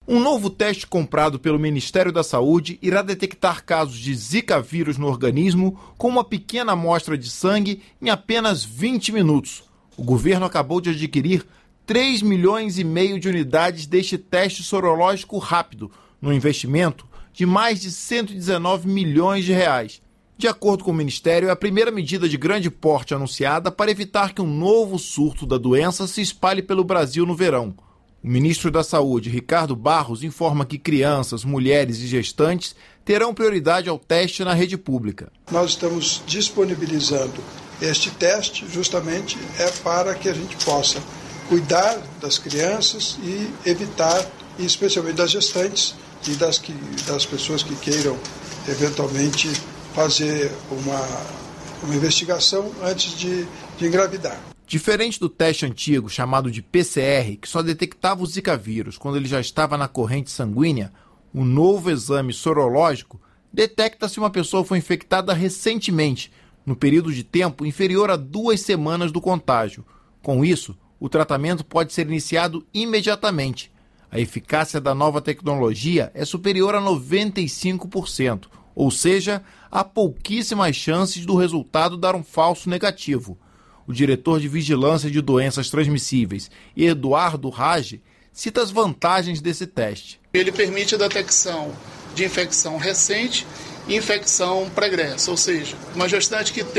Um novo teste comprado pelo Ministério da Saúde irá detectar casos de Zika vírus no organismo com uma pequena amostra de sangue em apenas 20 minutos. O governo acabou de adquirir 3,5 milhões de unidades deste teste sorológico rápido, num investimento de mais de 119 milhões de reais. De acordo com o Ministério, é a primeira medida de grande porte anunciada para evitar que um novo surto da doença se espalhe pelo Brasil no verão. O ministro da Saúde, Ricardo Barros, informa que crianças, mulheres e gestantes terão prioridade ao teste na rede pública. Nós estamos disponibilizando este teste justamente para que a gente possa cuidar das crianças e evitar, especialmente das gestantes e das pessoas que queiram eventualmente fazer uma investigação antes de engravidar. Diferente do teste antigo, chamado de PCR, que só detectava o Zika vírus quando ele já estava na corrente sanguínea, o novo exame sorológico detecta se uma pessoa foi infectada recentemente, no período de tempo inferior a 2 semanas do contágio. Com isso, o tratamento pode ser iniciado imediatamente. A eficácia da nova tecnologia é superior a 95%, ou seja, há pouquíssimas chances do resultado dar um falso negativo. O diretor de Vigilância de Doenças Transmissíveis, Eduardo Rage, cita as vantagens desse teste. Ele permite a detecção de infecção recente e infecção pregressa, ou seja, uma gestante que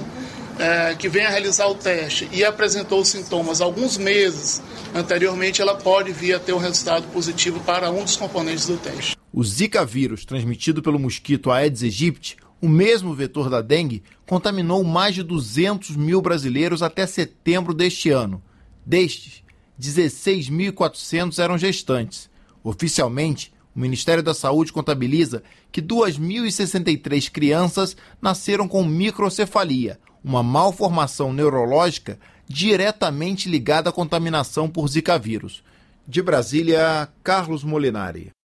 venha realizar o teste e apresentou sintomas alguns meses anteriormente, ela pode vir a ter um resultado positivo para um dos componentes do teste. O Zika vírus, transmitido pelo mosquito Aedes aegypti, o mesmo vetor da dengue, contaminou mais de 200 mil brasileiros até setembro deste ano. Destes, 16.400 eram gestantes. Oficialmente, o Ministério da Saúde contabiliza que 2.063 crianças nasceram com microcefalia, uma malformação neurológica diretamente ligada à contaminação por Zika vírus. De Brasília, Carlos Molinari.